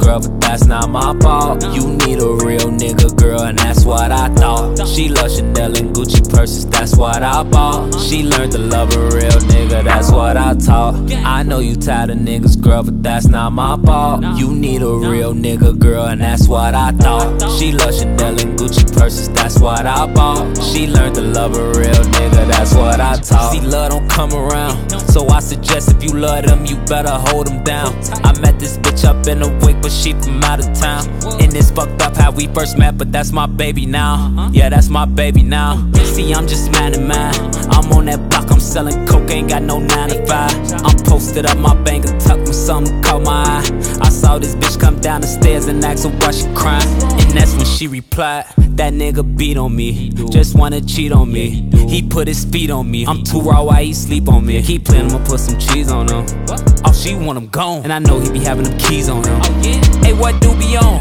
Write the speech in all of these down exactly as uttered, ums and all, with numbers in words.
girl, but that's not my fault. You need a real nigga, girl, and that's what I thought. She loves Chanel and Gucci purses, that's what I bought. She learned to love a real nigga, that's what I taught. I know you tired of niggas, girl, but that's not my fault. You need a real nigga, girl, and that's what I thought. She loves Chanel and Gucci purses, that's what I bought. She learned to love a real nigga, that's what I taught. See, love don't come around, so I suggest if you love them, you better hold them down. I met this bitch up in the wake, but she from out of town. And it's fucked up how we first met, but that's my baby now. Yeah, that's my baby now. See, I'm just man and man. I'm on that block, I'm selling coke, ain't got no nine to five. I'm posted up my bank and tuck when something caught my eye. I saw this bitch come down the stairs and asked her why she crying. And that's when she replied, that nigga beat on me, just wanna cheat on me. He put his feet on me, I'm too raw, why he sleep on me? Keep playing, I'ma put some cheese on him. Oh, she want him gone, and I know he be having them keys on him. Hey, what do be on?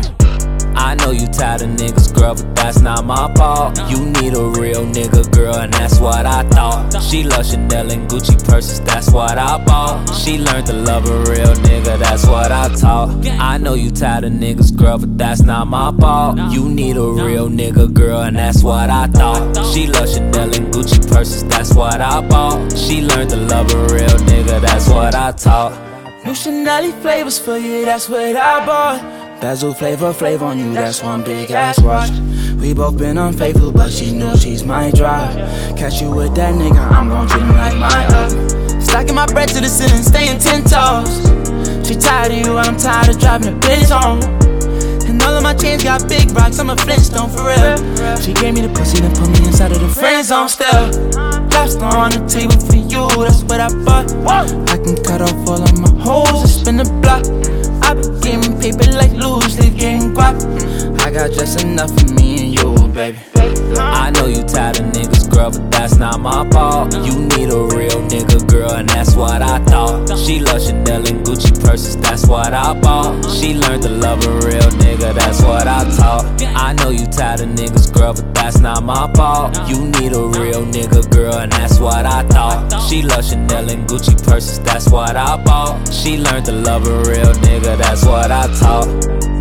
I know you tired of niggas, girl, but that's not my fault. You need a real nigga, girl, and that's what I thought. She loves Chanel and Gucci purses, that's what I bought. She learned to love a real nigga, that's what I taught. I know you tired of niggas, girl, but that's not my fault. You need a real nigga, girl, and that's what I thought. She loves Chanel and Gucci purses, that's what I bought. She learned to love a real nigga, that's what I taught. New Chanel flavors for you, that's what I bought. Bezel flavor, flavor on you, that's one big ass wash. We both been unfaithful, but she knows she's my drive. Catch you with that nigga, I'm gon' treat him like my up. Stacking my bread to the ceiling, staying ten toes. She tired of you, and I'm tired of driving the Benz home. And all of my chains got big rocks, I'm a Flintstone for real. She gave me the pussy, then put me inside of the friend zone still. Lobster on the table for you, that's what I bought. I can cut off all of my hoes and spin the block. I be getting paper like loose, they getting guap. I got just enough for me and you, baby. I know you tired of niggas, girl, but that's not my fault. You need a real nigga, girl, and that's what I thought. She loves Chanel and Gucci purses, that's what I bought. She learned to love a real nigga, that's what I taught. I know you tired of niggas, girl, but that's not my fault. You need a real nigga, girl, and that's what I thought. She loves Chanel and Gucci purses, that's what I bought. She learned to love a real nigga, that's what I taught.